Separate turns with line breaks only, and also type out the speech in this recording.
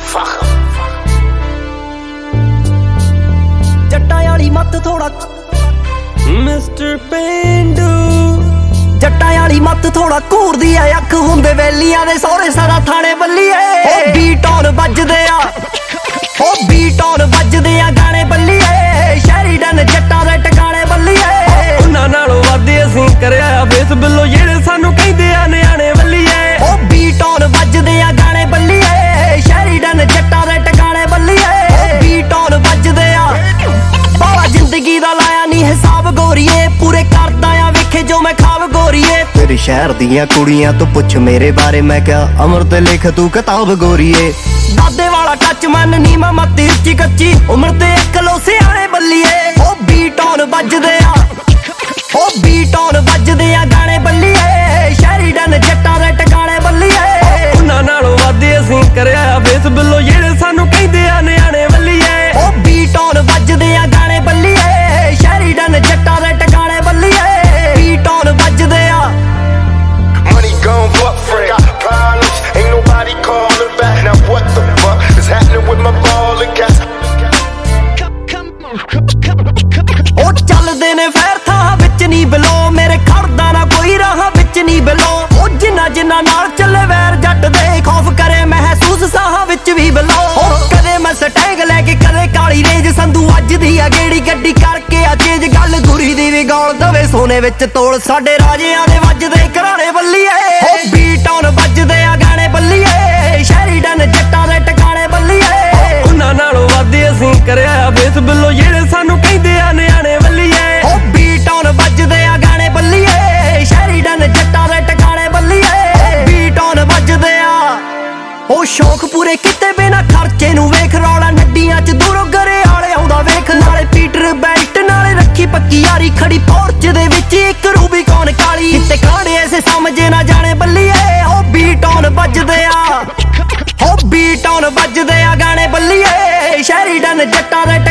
जट्टां वाली मत थोड़ा
मिस्टर पेंडू
जट्टां वाली मत थोड़ा घूरदी ऐ अख हुंदे वेलियां दे सोहरे सारा थाने बल्लीए ओ बीट ऑन बजदे आ ओ बीट ऑन बजदे आ गाने बल्लीए शहरी डन जट्टां दे टकाने बल्लीए
उन्हां नालों वध असीं करया फेस बिलो जेड़े सानू कहिंदे आ नियाणे बल्लीए
ओ बीट ऑन बजदे आ गाने बल्लीए शहरी डन जट्टां दे टकाने बल्लीए बीट ऑन बजदे आ बाला जिंदगी दा लाया नी हिसाब गोरीए पूरे करदा आ वेखे जो मैं खाब गोरीए तेरे शहर दियां कुड़ियां तो पुछ मेरे बारे मैं क्या अमर ते लिख तू किताब गोरीए दादे वाला टच मन नी मैं मत उच्ची कच्ची उम्र ते इकलो सियाणे बल्लीए ओ बीट ऑन बजदे आ ओ बीट ऑन बजदे आ गाने बल्लीए शहरी डन जट्टां दे टकाने बल्लीए
उन्हां नालों वध असीं करया फेस बिलो जेड़े सानू कहिंदे आ नियाणे बल्लीए
ओ बीट ऑन बजदे आ गाने बल्लीए शहरी डन जट्टां दे टकाने बल्लीए बीट ऑन बजदे आ
Money gone, fuck friend. Got problems, ain't nobody calling back. Now what the fuck is happening with my ball and gas?
ओ चलदे ने फैर थां विच नी बिलो मेरे खड़दा ना कोई राह विच नी बिलो ओ जिन्ना जिन्ना नाल चले वैर जट दे खौफ करे महसूस साह विच भी बिलो ओ कदे मैं स्टैग लेके कदे काली रेंज संधू अज दी आ गेड़ी गड्डी करके आ चेंज गल गुरी दी भी गौल दवे सोने विच तोल साडे राजियां दे वजदे घराणे बल्लीए ओ बीट ऑन बजदे आ गाने बल्लीए शहरी डन जट्टां दे टकाने बल्लीए
उन्हां नालों वध असीं करया फेस बिलो जेड़े सानू कहिंदे आ नियाणे बल्लीए
ओ बीट ऑन बजदे आ गाने बल्लीए शहरी डन जट्टां दे टकाने बल्लीए बीट ऑन बजदे आ ओ शौक पूरे किते बिना खर्चे नू वेख रौला नड्डियां च दूरों घरे आले आउंदा वेख नाले पीटर बेल्ट नाले रखी पक्की यारी खड़ी पोर्च दे विच इक रूबी कौन काली किते कांडे ऐसे समझे ना जाने बल्लीए ओ बीट ऑन बजदे आ ओ बीट ऑन बजदे आ गाने बल्लीए शहरी डन जट्टां दे